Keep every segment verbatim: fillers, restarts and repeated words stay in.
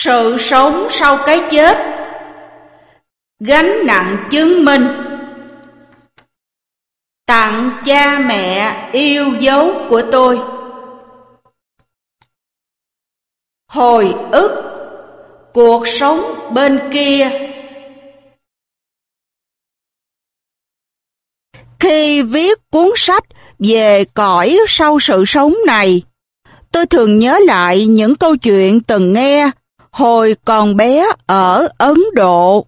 Sự sống sau cái chết. Gánh nặng chứng minh. Tặng cha mẹ yêu dấu của tôi. Hồi ức cuộc sống bên kia. Khi viết cuốn sách về cõi sau sự sống này, tôi thường nhớ lại những câu chuyện từng nghe hồi còn bé ở Ấn Độ.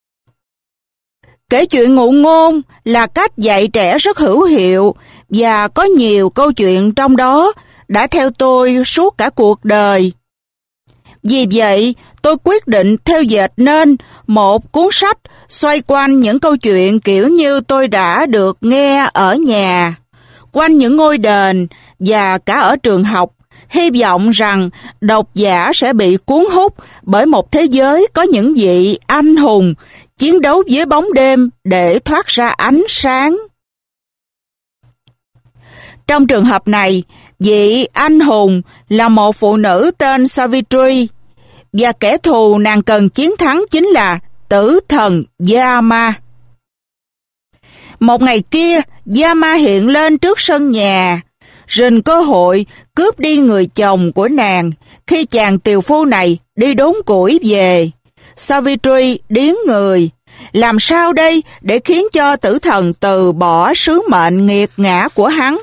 Kể chuyện ngụ ngôn là cách dạy trẻ rất hữu hiệu, và có nhiều câu chuyện trong đó đã theo tôi suốt cả cuộc đời. Vì vậy, tôi quyết định theo dệt nên một cuốn sách xoay quanh những câu chuyện kiểu như tôi đã được nghe ở nhà, quanh những ngôi đền và cả ở trường học, hy vọng rằng độc giả sẽ bị cuốn hút bởi một thế giới có những vị anh hùng chiến đấu với bóng đêm để thoát ra ánh sáng. Trong trường hợp này, vị anh hùng là một phụ nữ tên Savitri, và kẻ thù nàng cần chiến thắng chính là tử thần Yama. Một ngày kia, Yama hiện lên trước sân nhà, rình cơ hội cướp đi người chồng của nàng khi chàng tiều phu này đi đốn củi về. Savitri điếng người. Làm sao đây để khiến cho tử thần từ bỏ sứ mệnh nghiệt ngã của hắn?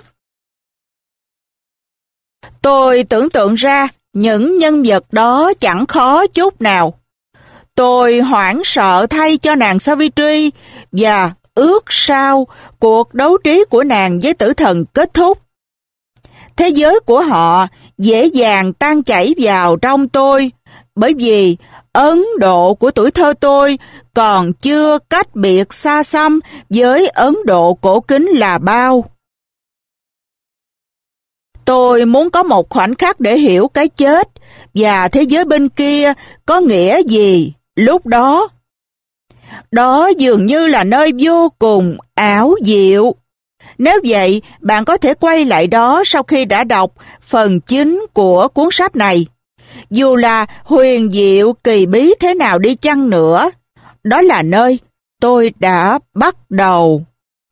Tôi tưởng tượng ra những nhân vật đó chẳng khó chút nào. Tôi hoảng sợ thay cho nàng Savitri và ước sao cuộc đấu trí của nàng với tử thần kết thúc. Thế giới của họ dễ dàng tan chảy vào trong tôi, bởi vì Ấn Độ của tuổi thơ tôi còn chưa cách biệt xa xăm với Ấn Độ cổ kính là bao. Tôi muốn có một khoảnh khắc để hiểu cái chết và thế giới bên kia có nghĩa gì lúc đó. Đó dường như là nơi vô cùng ảo diệu. Nếu vậy, bạn có thể quay lại đó sau khi đã đọc phần chính của cuốn sách này. Dù là huyền diệu kỳ bí thế nào đi chăng nữa, đó là nơi tôi đã bắt đầu.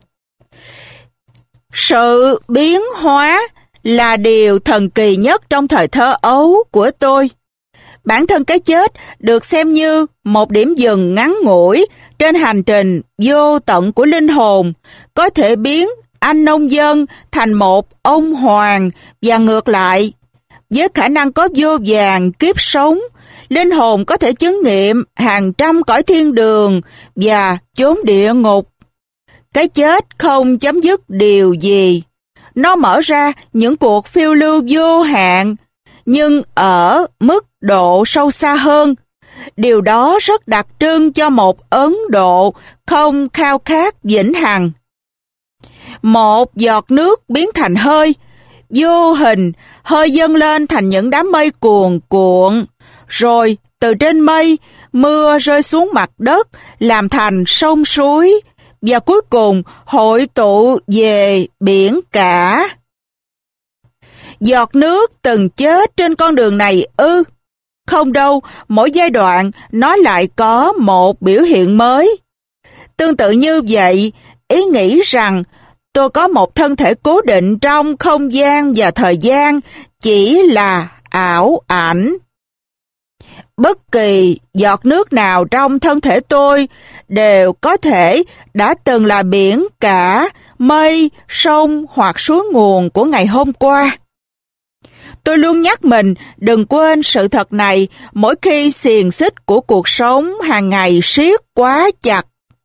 Sự biến hóa là điều thần kỳ nhất trong thời thơ ấu của tôi. Bản thân cái chết được xem như một điểm dừng ngắn ngủi trên hành trình vô tận của linh hồn, có thể biến anh nông dân thành một ông hoàng và ngược lại. Với khả năng có vô vàn kiếp sống, linh hồn có thể chứng nghiệm hàng trăm cõi thiên đường và chốn địa ngục. Cái chết không chấm dứt điều gì. Nó mở ra những cuộc phiêu lưu vô hạn, nhưng ở mức độ sâu xa hơn. Điều đó rất đặc trưng cho một Ấn Độ không khao khát vĩnh hằng. Một giọt nước biến thành hơi, vô hình, hơi dâng lên thành những đám mây cuồn cuộn, rồi từ trên mây, mưa rơi xuống mặt đất, làm thành sông suối, và cuối cùng hội tụ về biển cả. Giọt nước từng chết trên con đường này ư? Không đâu, mỗi giai đoạn nó lại có một biểu hiện mới. Tương tự như vậy, ý nghĩ rằng tôi có một thân thể cố định trong không gian và thời gian chỉ là ảo ảnh. Bất kỳ giọt nước nào trong thân thể tôi đều có thể đã từng là biển cả, mây, sông hoặc suối nguồn của ngày hôm qua. Tôi luôn nhắc mình đừng quên sự thật này mỗi khi xiềng xích của cuộc sống hàng ngày siết quá chặt.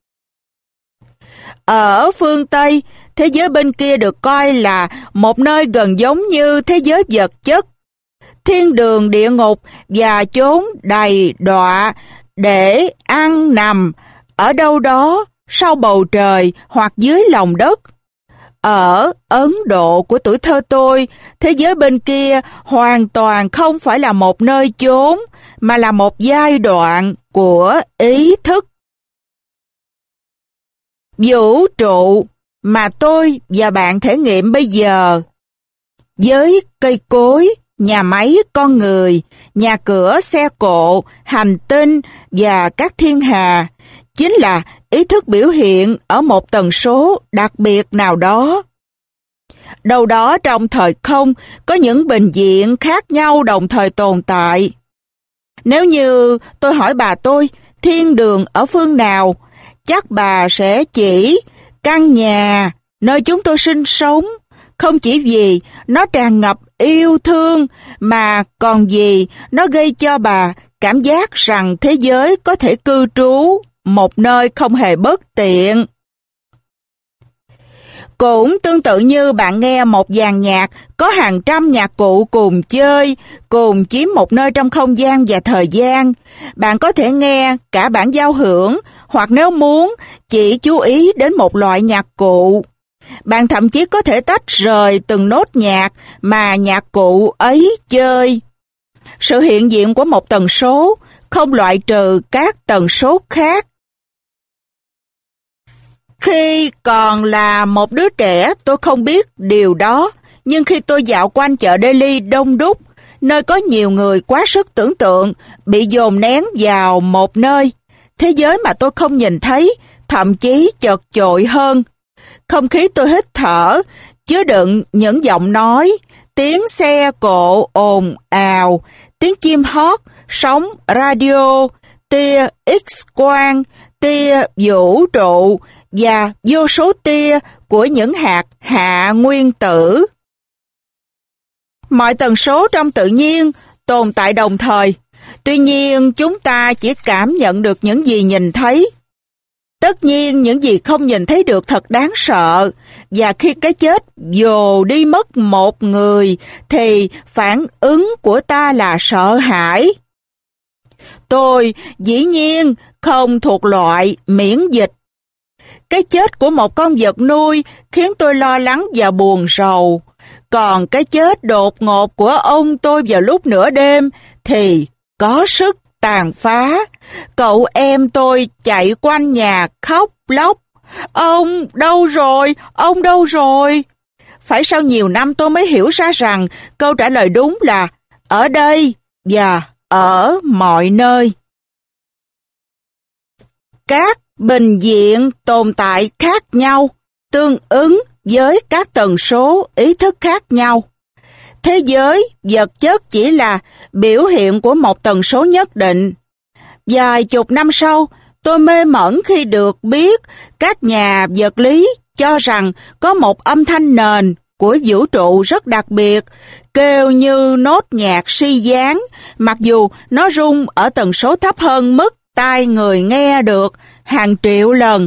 Ở phương Tây, thế giới bên kia được coi là một nơi gần giống như thế giới vật chất, thiên đường địa ngục và chốn đầy đọa để ăn nằm ở đâu đó sau bầu trời hoặc dưới lòng đất. Ở Ấn Độ của tuổi thơ tôi, thế giới bên kia hoàn toàn không phải là một nơi chốn, mà là một giai đoạn của ý thức. Vũ trụ mà tôi và bạn thể nghiệm bây giờ, với cây cối, nhà máy con người, nhà cửa xe cộ, hành tinh và các thiên hà, chính là ý thức biểu hiện ở một tần số đặc biệt nào đó. Đâu đó trong thời không có những bình diện khác nhau đồng thời tồn tại. Nếu như tôi hỏi bà tôi thiên đường ở phương nào, chắc bà sẽ chỉ căn nhà nơi chúng tôi sinh sống, không chỉ vì nó tràn ngập yêu thương mà còn vì nó gây cho bà cảm giác rằng thế giới có thể cư trú một nơi không hề bất tiện. Cũng tương tự như bạn nghe một dàn nhạc có hàng trăm nhạc cụ cùng chơi, cùng chiếm một nơi trong không gian và thời gian. Bạn có thể nghe cả bản giao hưởng, hoặc nếu muốn, chỉ chú ý đến một loại nhạc cụ. Bạn thậm chí có thể tách rời từng nốt nhạc mà nhạc cụ ấy chơi. Sự hiện diện của một tần số không loại trừ các tần số khác. Khi còn là một đứa trẻ, tôi không biết điều đó, nhưng khi tôi dạo quanh chợ Delhi đông đúc, nơi có nhiều người quá sức tưởng tượng, bị dồn nén vào một nơi, thế giới mà tôi không nhìn thấy, thậm chí chật chội hơn. Không khí tôi hít thở, chứa đựng những giọng nói, tiếng xe cộ ồn ào, tiếng chim hót, sóng radio, tia X-quang, tia vũ trụ và vô số tia của những hạt hạ nguyên tử. Mọi tần số trong tự nhiên tồn tại đồng thời, tuy nhiên chúng ta chỉ cảm nhận được những gì nhìn thấy. Tất nhiên những gì không nhìn thấy được thật đáng sợ, và khi cái chết dồ đi mất một người thì phản ứng của ta là sợ hãi. Tôi dĩ nhiên không thuộc loại miễn dịch. Cái chết của một con vật nuôi khiến tôi lo lắng và buồn rầu, còn cái chết đột ngột của ông tôi vào lúc nửa đêm thì có sức tàn phá. Cậu em tôi chạy quanh nhà khóc lóc. Ông đâu rồi? Ông đâu rồi? Phải sau nhiều năm tôi mới hiểu ra rằng câu trả lời đúng là ở đây và ở mọi nơi. Các bình diện tồn tại khác nhau, tương ứng với các tần số ý thức khác nhau. Thế giới, vật chất chỉ là biểu hiện của một tần số nhất định. Vài chục năm sau, tôi mê mẩn khi được biết các nhà vật lý cho rằng có một âm thanh nền của vũ trụ rất đặc biệt, kêu như nốt nhạc si dáng, mặc dù nó rung ở tần số thấp hơn mức tai người nghe được hàng triệu lần.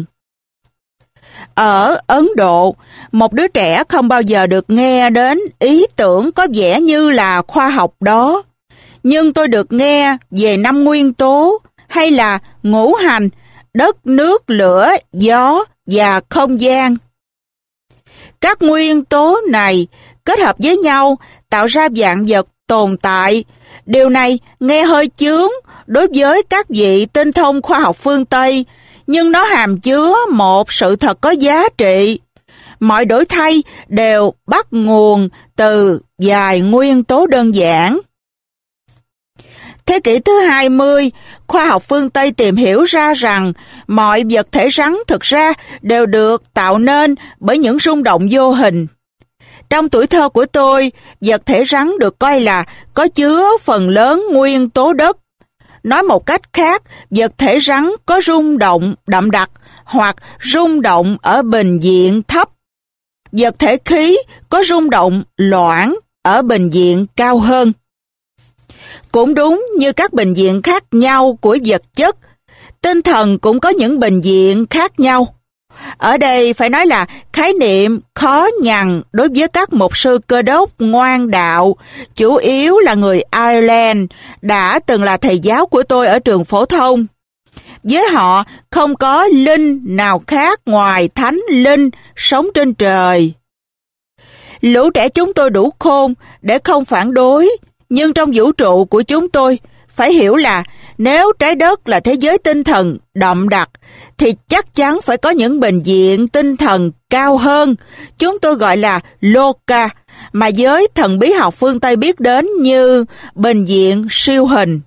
Ở Ấn Độ, một đứa trẻ không bao giờ được nghe đến ý tưởng có vẻ như là khoa học đó. Nhưng tôi được nghe về năm nguyên tố, hay là ngũ hành, đất, nước, lửa, gió và không gian. Các nguyên tố này kết hợp với nhau tạo ra vạn vật tồn tại. Điều này nghe hơi chướng đối với các vị tinh thông khoa học phương Tây, nhưng nó hàm chứa một sự thật có giá trị. Mọi đổi thay đều bắt nguồn từ vài nguyên tố đơn giản. Thế kỷ thứ hai mươi, khoa học phương Tây tìm hiểu ra rằng mọi vật thể rắn thực ra đều được tạo nên bởi những rung động vô hình. Trong tuổi thơ của tôi, vật thể rắn được coi là có chứa phần lớn nguyên tố đất. Nói một cách khác, vật thể rắn có rung động đậm đặc hoặc rung động ở bình diện thấp. Vật thể khí có rung động loãng ở bình diện cao hơn. Cũng đúng như các bình diện khác nhau của vật chất, tinh thần cũng có những bình diện khác nhau. Ở đây phải nói là khái niệm khó nhằn đối với các mục sư Cơ đốc ngoan đạo, chủ yếu là người Ireland, đã từng là thầy giáo của tôi ở trường phổ thông. Với họ, không có linh nào khác ngoài thánh linh sống trên trời. Lũ trẻ chúng tôi đủ khôn để không phản đối, nhưng trong vũ trụ của chúng tôi, phải hiểu là nếu trái đất là thế giới tinh thần đậm đặc, thì chắc chắn phải có những bình diện tinh thần cao hơn, chúng tôi gọi là Loka, mà giới thần bí học phương Tây biết đến như bình diện siêu hình.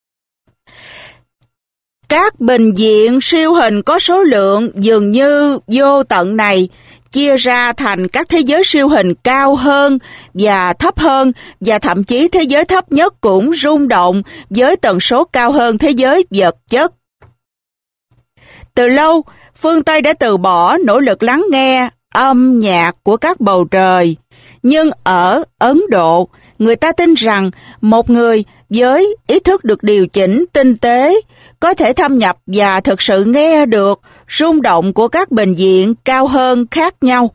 Các bình diện siêu hình có số lượng dường như vô tận này chia ra thành các thế giới siêu hình cao hơn và thấp hơn, và thậm chí thế giới thấp nhất cũng rung động với tần số cao hơn thế giới vật chất. Từ lâu, phương Tây đã từ bỏ nỗ lực lắng nghe âm nhạc của các bầu trời. Nhưng ở Ấn Độ, người ta tin rằng một người với ý thức được điều chỉnh tinh tế có thể thâm nhập và thực sự nghe được rung động của các bình diện cao hơn khác nhau.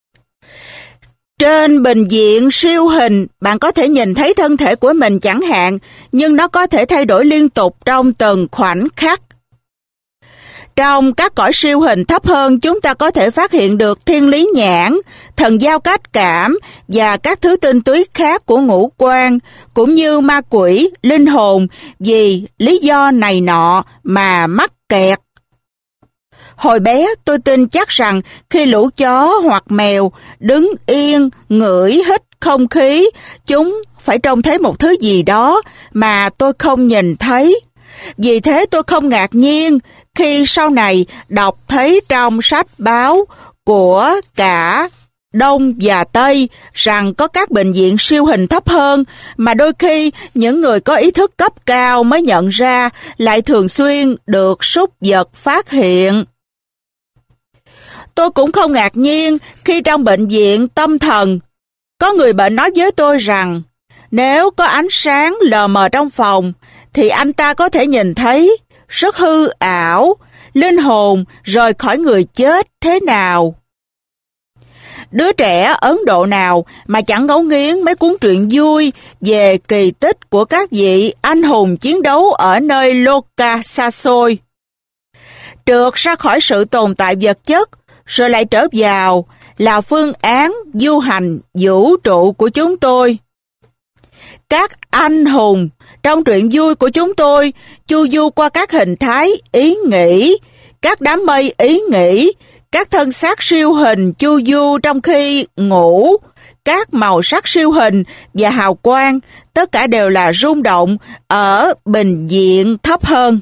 Trên bình diện siêu hình, bạn có thể nhìn thấy thân thể của mình chẳng hạn, nhưng nó có thể thay đổi liên tục trong từng khoảnh khắc. Trong các cõi siêu hình thấp hơn, chúng ta có thể phát hiện được thiên lý nhãn, thần giao cách cảm và các thứ tinh túy khác của ngũ quan, cũng như ma quỷ, linh hồn, vì lý do này nọ mà mắc kẹt. Hồi bé, tôi tin chắc rằng khi lũ chó hoặc mèo đứng yên, ngửi hít không khí, chúng phải trông thấy một thứ gì đó mà tôi không nhìn thấy. Vì thế tôi không ngạc nhiên khi sau này đọc thấy trong sách báo của cả Đông và Tây rằng có các bệnh viện siêu hình thấp hơn mà đôi khi những người có ý thức cấp cao mới nhận ra lại thường xuyên được súc vật phát hiện. Tôi cũng không ngạc nhiên khi trong bệnh viện tâm thần có người bệnh nói với tôi rằng nếu có ánh sáng lờ mờ trong phòng thì anh ta có thể nhìn thấy rất hư ảo, linh hồn rời khỏi người chết thế nào. Đứa trẻ Ấn Độ nào mà chẳng ngấu nghiến mấy cuốn truyện vui về kỳ tích của các vị anh hùng chiến đấu ở nơi Loka xa xôi. Trượt ra khỏi sự tồn tại vật chất rồi lại trở vào là phương án du hành vũ trụ của chúng tôi. Các anh hùng trong truyện vui của chúng tôi chu du qua các hình thái ý nghĩ, các đám mây ý nghĩ, các thân xác siêu hình chu du trong khi ngủ, các màu sắc siêu hình và hào quang, tất cả đều là rung động ở bình diện thấp hơn.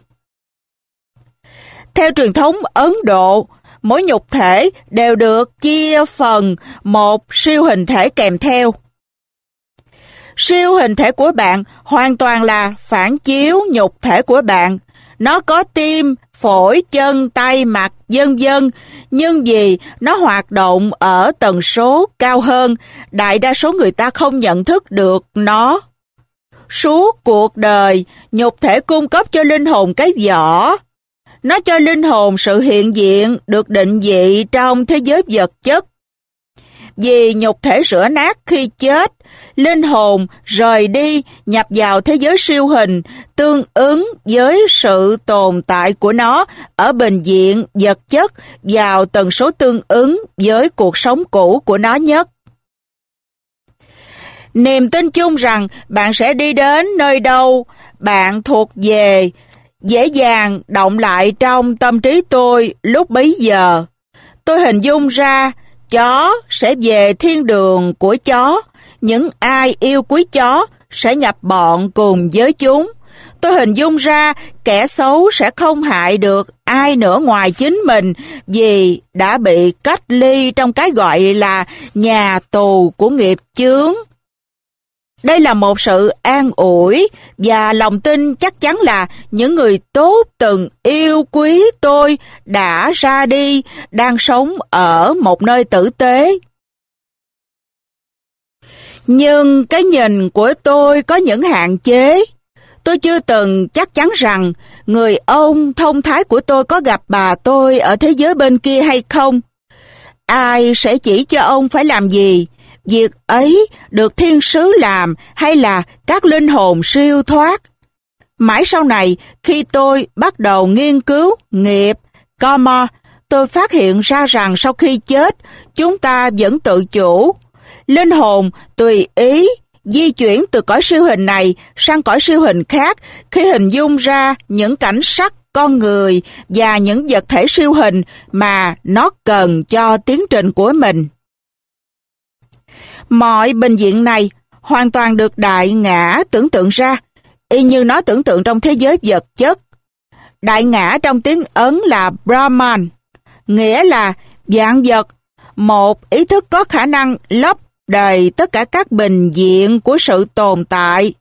Theo truyền thống Ấn Độ, mỗi nhục thể đều được chia phần một siêu hình thể kèm theo. Siêu hình thể của bạn hoàn toàn là phản chiếu nhục thể của bạn. Nó có tim, phổi, chân, tay, mặt, vân vân, nhưng vì nó hoạt động ở tần số cao hơn, đại đa số người ta không nhận thức được nó. Suốt cuộc đời, nhục thể cung cấp cho linh hồn cái vỏ. Nó cho linh hồn sự hiện diện được định vị trong thế giới vật chất. Vì nhục thể rửa nát khi chết, linh hồn rời đi nhập vào thế giới siêu hình tương ứng với sự tồn tại của nó ở bình diện vật chất vào tần số tương ứng với cuộc sống cũ của nó nhất. Niềm tin chung rằng bạn sẽ đi đến nơi đâu bạn thuộc về dễ dàng động lại trong tâm trí tôi lúc bấy giờ. Tôi hình dung ra chó sẽ về thiên đường của chó, những ai yêu quý chó sẽ nhập bọn cùng với chúng. Tôi hình dung ra kẻ xấu sẽ không hại được ai nữa ngoài chính mình vì đã bị cách ly trong cái gọi là nhà tù của nghiệp chướng. Đây là một sự an ủi và lòng tin chắc chắn là những người tốt từng yêu quý tôi đã ra đi, đang sống ở một nơi tử tế. Nhưng cái nhìn của tôi có những hạn chế. Tôi chưa từng chắc chắn rằng người ông thông thái của tôi có gặp bà tôi ở thế giới bên kia hay không. Ai sẽ chỉ cho ông phải làm gì? Việc ấy được thiên sứ làm hay là các linh hồn siêu thoát? Mãi sau này, khi tôi bắt đầu nghiên cứu nghiệp, karma, tôi phát hiện ra rằng sau khi chết, chúng ta vẫn tự chủ. Linh hồn tùy ý di chuyển từ cõi siêu hình này sang cõi siêu hình khác khi hình dung ra những cảnh sắc con người và những vật thể siêu hình mà nó cần cho tiến trình của mình. Mọi bệnh viện này hoàn toàn được đại ngã tưởng tượng ra, y như nó tưởng tượng trong thế giới vật chất. Đại ngã trong tiếng Ấn là Brahman, nghĩa là vạn vật, một ý thức có khả năng lấp đầy tất cả các bình diện của sự tồn tại.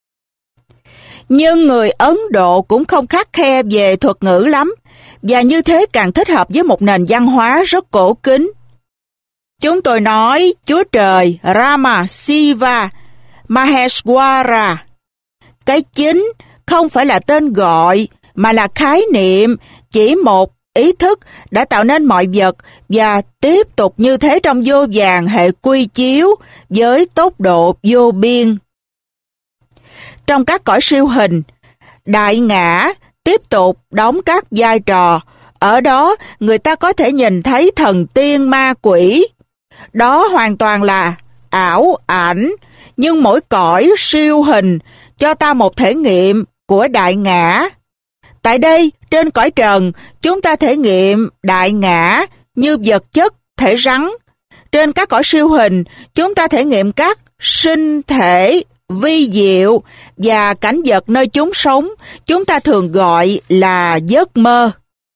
Nhưng người Ấn Độ cũng không khắt khe về thuật ngữ lắm, và như thế càng thích hợp với một nền văn hóa rất cổ kính. Chúng tôi nói Chúa Trời Rama, Shiva, Maheshwara. Cái chính không phải là tên gọi, mà là khái niệm, chỉ một ý thức đã tạo nên mọi vật và tiếp tục như thế trong vô vàn hệ quy chiếu với tốc độ vô biên. Trong các cõi siêu hình, đại ngã tiếp tục đóng các vai trò. Ở đó, người ta có thể nhìn thấy thần tiên ma quỷ. Đó hoàn toàn là ảo ảnh, nhưng mỗi cõi siêu hình cho ta một thể nghiệm của đại ngã. Tại đây, trên cõi trần, chúng ta thể nghiệm đại ngã như vật chất, thể rắn. Trên các cõi siêu hình, chúng ta thể nghiệm các sinh thể vi diệu và cảnh vật nơi chúng sống, chúng ta thường gọi là giấc mơ.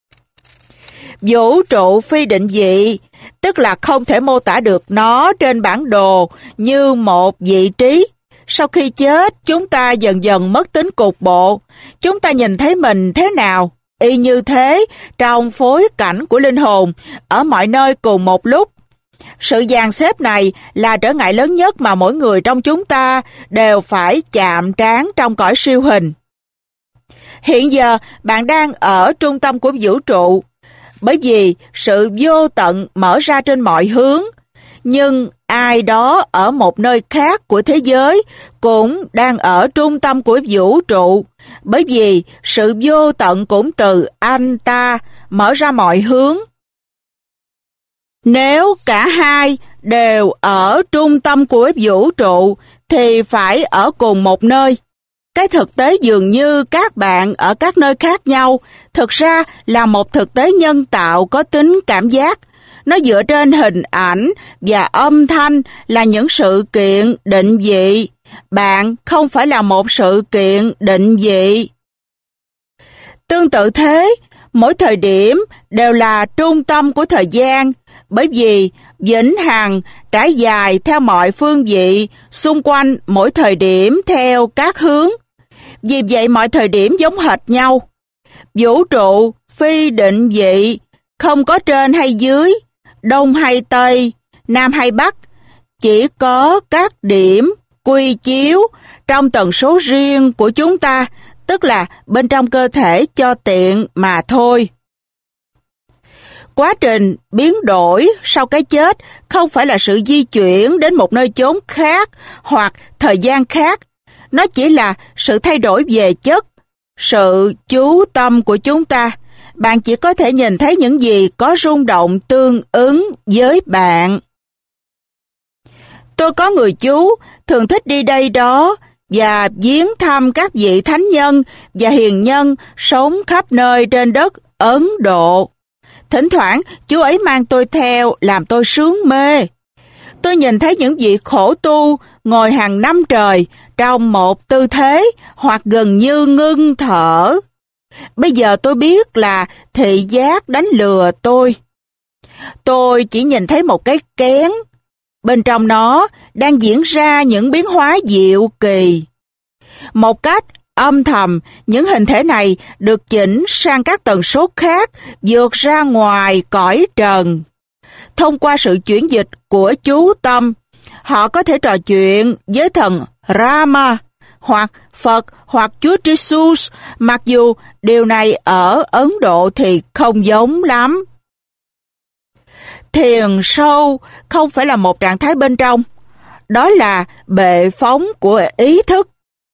Vũ trụ phi định vị, tức là không thể mô tả được nó trên bản đồ như một vị trí. Sau khi chết, chúng ta dần dần mất tính cục bộ. Chúng ta nhìn thấy mình thế nào? Y như thế, trong phối cảnh của linh hồn, ở mọi nơi cùng một lúc. Sự dàn xếp này là trở ngại lớn nhất mà mỗi người trong chúng ta đều phải chạm trán trong cõi siêu hình. Hiện giờ, bạn đang ở trung tâm của vũ trụ, bởi vì sự vô tận mở ra trên mọi hướng. Nhưng ai đó ở một nơi khác của thế giới cũng đang ở trung tâm của vũ trụ, bởi vì sự vô tận cũng từ anh ta mở ra mọi hướng. Nếu cả hai đều ở trung tâm của vũ trụ thì phải ở cùng một nơi. Cái thực tế dường như các bạn ở các nơi khác nhau, thực ra là một thực tế nhân tạo có tính cảm giác. Nó dựa trên hình ảnh và âm thanh là những sự kiện định vị. Bạn không phải là một sự kiện định vị. Tương tự thế, mỗi thời điểm đều là trung tâm của thời gian, bởi vì vĩnh hằng trải dài theo mọi phương vị, xung quanh mỗi thời điểm theo các hướng. Vì vậy mọi thời điểm giống hệt nhau. Vũ trụ phi định vị, không có trên hay dưới, đông hay tây, nam hay bắc, chỉ có các điểm quy chiếu trong tần số riêng của chúng ta, tức là bên trong cơ thể cho tiện mà thôi. Quá trình biến đổi sau cái chết không phải là sự di chuyển đến một nơi chốn khác hoặc thời gian khác, nó chỉ là sự thay đổi về chất, sự chú tâm của chúng ta. Bạn chỉ có thể nhìn thấy những gì có rung động tương ứng với bạn. Tôi có người chú thường thích đi đây đó và viếng thăm các vị thánh nhân và hiền nhân sống khắp nơi trên đất Ấn Độ. Thỉnh thoảng chú ấy mang tôi theo làm tôi sướng mê. Tôi nhìn thấy những vị khổ tu ngồi hàng năm trời trong một tư thế hoặc gần như ngưng thở. Bây giờ tôi biết là thị giác đánh lừa tôi. Tôi chỉ nhìn thấy một cái kén. Bên trong nó đang diễn ra những biến hóa diệu kỳ. Một cách âm thầm, những hình thể này được chỉnh sang các tần số khác vượt ra ngoài cõi trần. Thông qua sự chuyển dịch của chú tâm, họ có thể trò chuyện với thần Rama, hoặc Phật, hoặc Chúa Jesus, mặc dù điều này ở Ấn Độ thì không giống lắm. Thiền sâu không phải là một trạng thái bên trong, đó là bệ phóng của ý thức.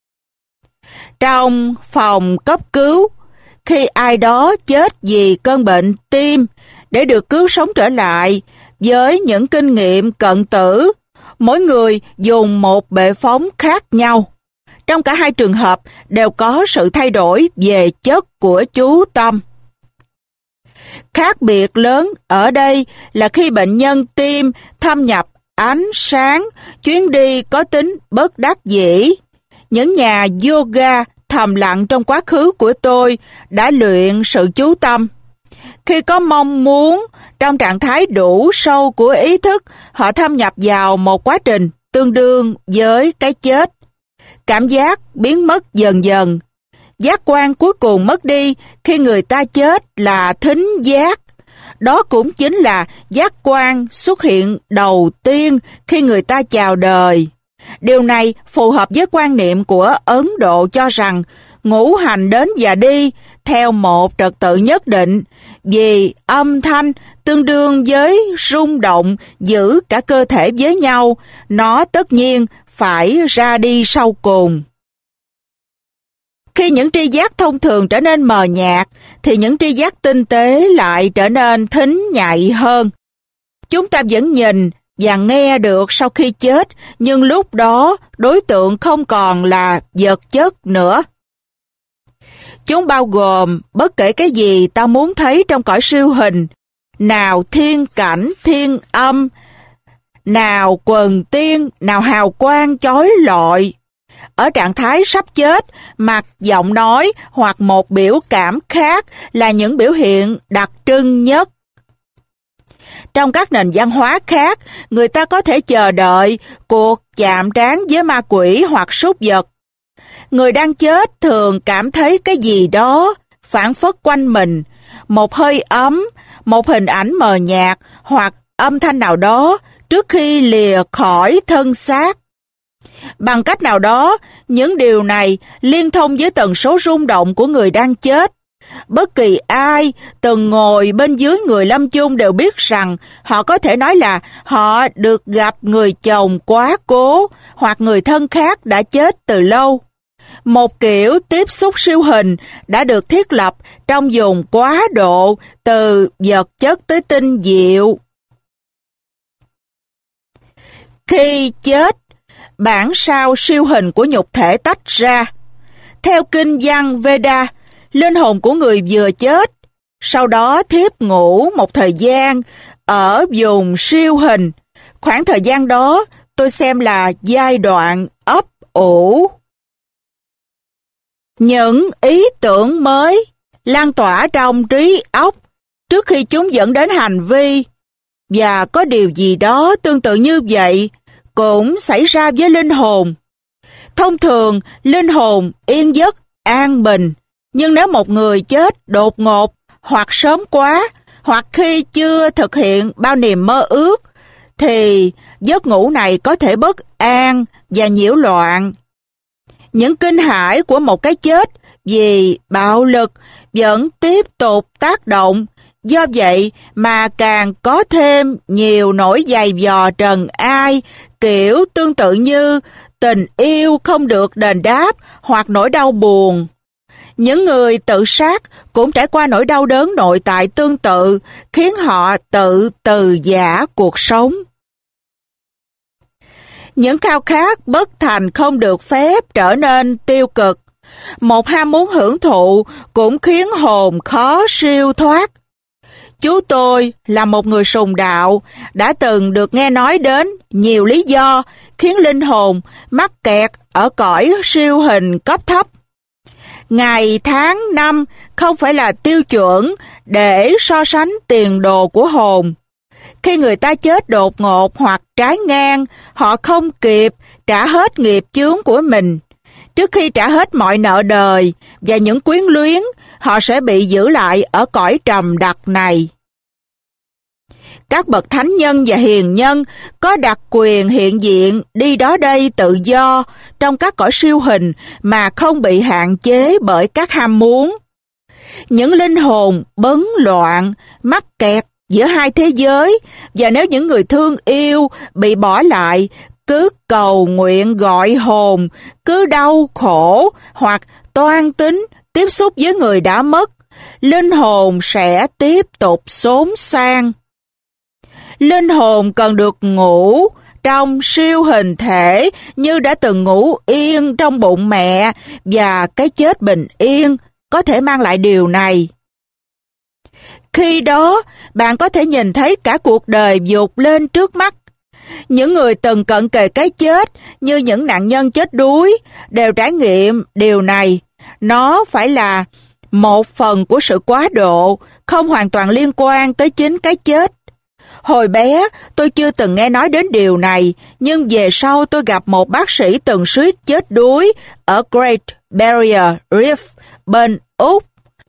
Trong phòng cấp cứu, khi ai đó chết vì cơn bệnh tim, để được cứu sống trở lại với những kinh nghiệm cận tử, mỗi người dùng một bệ phóng khác nhau. Trong cả hai trường hợp đều có sự thay đổi về chất của chú tâm. Khác biệt lớn ở đây là khi bệnh nhân tim thâm nhập ánh sáng, chuyến đi có tính bất đắc dĩ. Những nhà yoga thầm lặng trong quá khứ của tôi đã luyện sự chú tâm. Khi có mong muốn, trong trạng thái đủ sâu của ý thức, họ thâm nhập vào một quá trình tương đương với cái chết. Cảm giác biến mất dần dần. Giác quan cuối cùng mất đi khi người ta chết là thính giác. Đó cũng chính là giác quan xuất hiện đầu tiên khi người ta chào đời. Điều này phù hợp với quan niệm của Ấn Độ cho rằng ngũ hành đến và đi theo một trật tự nhất định, vì âm thanh tương đương với rung động giữ cả cơ thể với nhau, nó tất nhiên phải ra đi sau cùng. Khi những tri giác thông thường trở nên mờ nhạt, thì những tri giác tinh tế lại trở nên thính nhạy hơn. Chúng ta vẫn nhìn và nghe được sau khi chết, nhưng lúc đó đối tượng không còn là vật chất nữa. Chúng bao gồm bất kể cái gì ta muốn thấy trong cõi siêu hình, nào thiên cảnh, thiên âm, nào quần tiên, nào hào quang chói lọi. Ở trạng thái sắp chết, mặt, giọng nói hoặc một biểu cảm khác là những biểu hiện đặc trưng nhất. Trong các nền văn hóa khác, người ta có thể chờ đợi cuộc chạm trán với ma quỷ hoặc súc vật. Người đang chết thường cảm thấy cái gì đó phảng phất quanh mình, một hơi ấm, một hình ảnh mờ nhạt hoặc âm thanh nào đó trước khi lìa khỏi thân xác. Bằng cách nào đó, những điều này liên thông với tần số rung động của người đang chết. Bất kỳ ai từng ngồi bên dưới người lâm chung đều biết rằng họ có thể nói là họ được gặp người chồng quá cố hoặc người thân khác đã chết từ lâu. Một kiểu tiếp xúc siêu hình đã được thiết lập trong vùng quá độ từ vật chất tới tinh diệu. Khi chết, bản sao siêu hình của nhục thể tách ra. Theo kinh văn Veda, linh hồn của người vừa chết, sau đó thiếp ngủ một thời gian ở vùng siêu hình. Khoảng thời gian đó tôi xem là giai đoạn ấp ủ. Những ý tưởng mới lan tỏa trong trí óc trước khi chúng dẫn đến hành vi, và có điều gì đó tương tự như vậy cũng xảy ra với linh hồn. Thông thường, linh hồn yên giấc, an bình, nhưng nếu một người chết đột ngột, hoặc sớm quá, hoặc khi chưa thực hiện bao niềm mơ ước, thì giấc ngủ này có thể bất an và nhiễu loạn. Những kinh hãi của một cái chết vì bạo lực vẫn tiếp tục tác động, do vậy mà càng có thêm nhiều nỗi giày vò trần ai, kiểu tương tự như tình yêu không được đền đáp hoặc nỗi đau buồn. Những người tự sát cũng trải qua nỗi đau đớn nội tại tương tự, khiến họ tự từ giã cuộc sống. Những khao khát bất thành không được phép trở nên tiêu cực. Một ham muốn hưởng thụ cũng khiến hồn khó siêu thoát. Chú tôi là một người sùng đạo, đã từng được nghe nói đến nhiều lý do khiến linh hồn mắc kẹt ở cõi siêu hình cấp thấp. Ngày, tháng, năm không phải là tiêu chuẩn để so sánh tiền đồ của hồn. Khi người ta chết đột ngột hoặc trái ngang, họ không kịp trả hết nghiệp chướng của mình. Trước khi trả hết mọi nợ đời và những quyến luyến, họ sẽ bị giữ lại ở cõi trầm đặc này. Các bậc thánh nhân và hiền nhân có đặc quyền hiện diện đi đó đây tự do trong các cõi siêu hình mà không bị hạn chế bởi các ham muốn. Những linh hồn bấn loạn, mắc kẹt giữa hai thế giới, và nếu những người thương yêu bị bỏ lại, cứ cầu nguyện gọi hồn, cứ đau khổ hoặc toan tính tiếp xúc với người đã mất, linh hồn sẽ tiếp tục xốn xang. Linh hồn cần được ngủ trong siêu hình thể như đã từng ngủ yên trong bụng mẹ, và cái chết bình yên có thể mang lại điều này. Khi đó, bạn có thể nhìn thấy cả cuộc đời vụt lên trước mắt. Những người từng cận kề cái chết, như những nạn nhân chết đuối, đều trải nghiệm điều này. Nó phải là một phần của sự quá độ, không hoàn toàn liên quan tới chính cái chết. Hồi bé, tôi chưa từng nghe nói đến điều này, nhưng về sau tôi gặp một bác sĩ từng suýt chết đuối ở Great Barrier Reef bên Úc.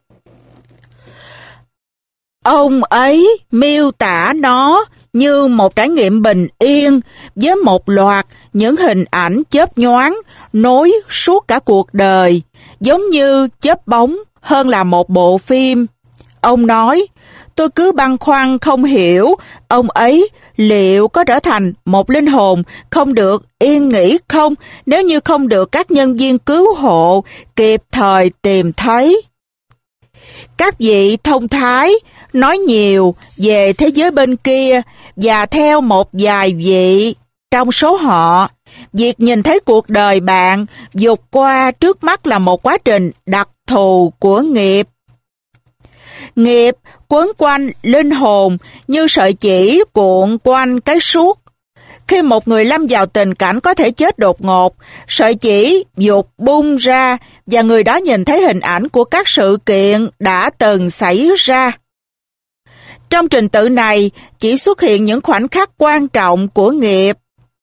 Ông ấy miêu tả nó như một trải nghiệm bình yên với một loạt những hình ảnh chớp nhoáng nối suốt cả cuộc đời, giống như chớp bóng hơn là một bộ phim. Ông nói, tôi cứ băn khoăn không hiểu ông ấy liệu có trở thành một linh hồn không được yên nghỉ không nếu như không được các nhân viên cứu hộ kịp thời tìm thấy. Các vị thông thái nói nhiều về thế giới bên kia và theo một vài vị trong số họ, việc nhìn thấy cuộc đời bạn vụt qua trước mắt là một quá trình đặc thù của nghiệp. Nghiệp quấn quanh linh hồn như sợi chỉ cuộn quanh cái suốt. Khi một người lâm vào tình cảnh có thể chết đột ngột, sợi chỉ vụt bung ra và người đó nhìn thấy hình ảnh của các sự kiện đã từng xảy ra. Trong trình tự này chỉ xuất hiện những khoảnh khắc quan trọng của nghiệp.